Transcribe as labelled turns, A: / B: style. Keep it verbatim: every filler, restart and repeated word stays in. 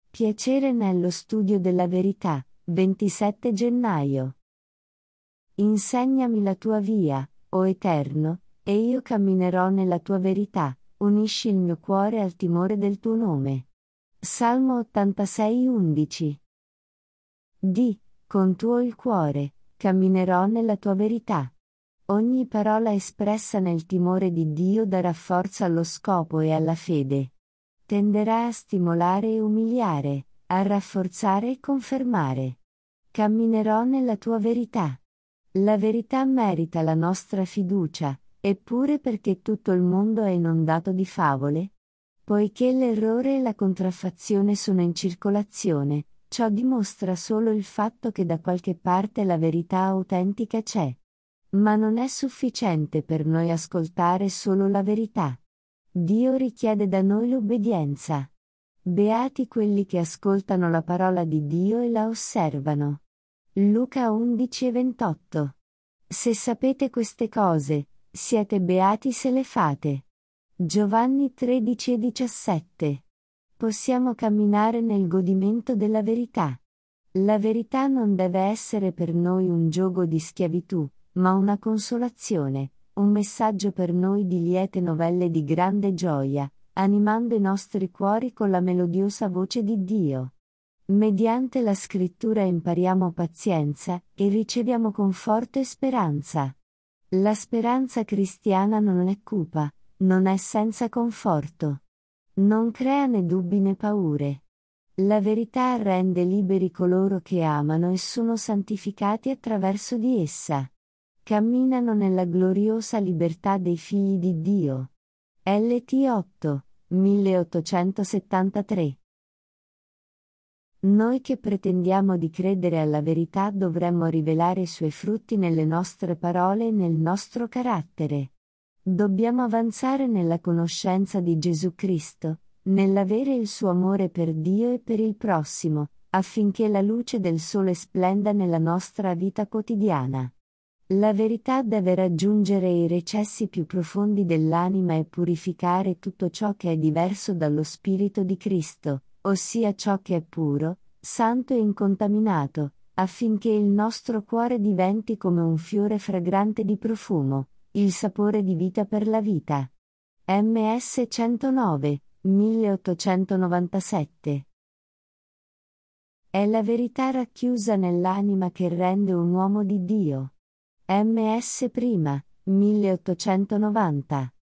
A: Piacere nello studio della verità, ventisette gennaio. Insegnami la tua via, o Eterno, e io camminerò nella tua verità, unisci il mio cuore al timore del tuo nome. Salmo ottantasei undici. Di, con tuo il cuore, camminerò nella tua verità. Ogni parola espressa nel timore di Dio darà forza allo scopo e alla fede. Tenderà a stimolare e umiliare, a rafforzare e confermare. Camminerò nella tua verità. La verità merita la nostra fiducia, eppure perché tutto il mondo è inondato di favole? Poiché l'errore e la contraffazione sono in circolazione, ciò dimostra solo il fatto che da qualche parte la verità autentica c'è. Ma non è sufficiente per noi ascoltare solo la verità. Dio richiede da noi l'obbedienza. Beati quelli che ascoltano la parola di Dio e la osservano. Luca undici e ventotto. Se sapete queste cose, siete beati se le fate. Giovanni tredici e diciassette. Possiamo camminare nel godimento della verità. La verità non deve essere per noi un giogo di schiavitù, ma una consolazione, un messaggio per noi di liete novelle di grande gioia, animando i nostri cuori con la melodiosa voce di Dio. Mediante la scrittura impariamo pazienza e riceviamo conforto e speranza. La speranza cristiana non è cupa, non è senza conforto. Non crea né dubbi né paure. La verità rende liberi coloro che amano e sono santificati attraverso di essa. Camminano nella gloriosa libertà dei figli di Dio. L T otto, milleottocentosettantatré. Noi che pretendiamo di credere alla verità dovremmo rivelare i suoi frutti nelle nostre parole e nel nostro carattere. Dobbiamo avanzare nella conoscenza di Gesù Cristo, nell'avere il suo amore per Dio e per il prossimo, affinché la luce del sole splenda nella nostra vita quotidiana. La verità deve raggiungere i recessi più profondi dell'anima e purificare tutto ciò che è diverso dallo Spirito di Cristo, ossia ciò che è puro, santo e incontaminato, affinché il nostro cuore diventi come un fiore fragrante di profumo, il sapore di vita per la vita. M S centonove, milleottocentonovantasette. È la verità racchiusa nell'anima che rende un uomo di Dio. M S prima, milleottocentonovanta.